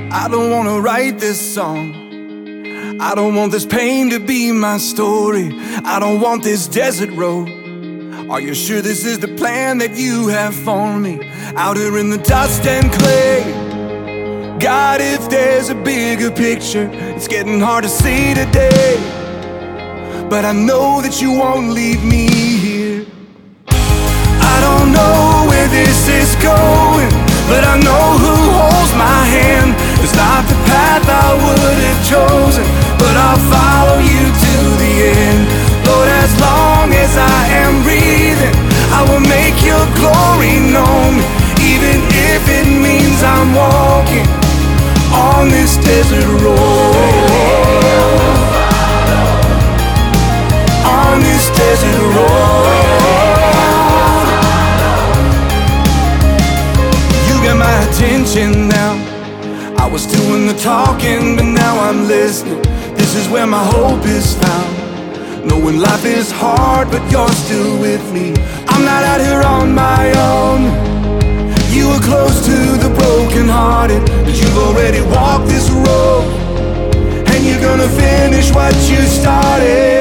I don't wanna write this song. I don't want this pain to be my story. I don't want this desert road. Are you sure this is the plan that you have for me? Out here in the dust and clay. God, if there's a bigger picture, it's getting hard to see today. But I know that you won't leave me here. I don't know where this is going, but I know who holds my hand. It's not the path I would have chosen, but I'll follow you to the end. Lord, as long as I am breathing, I will make your glory known, even if it means I'm walking on this desert road. On this desert road. You got my attention now. I was doing the talking, but now I'm listening. This is where my hope is found. Knowing life is hard, but you're still with me. I'm not out here on my own. You were close to the brokenhearted, but you've already walked this road, and you're gonna finish what you started.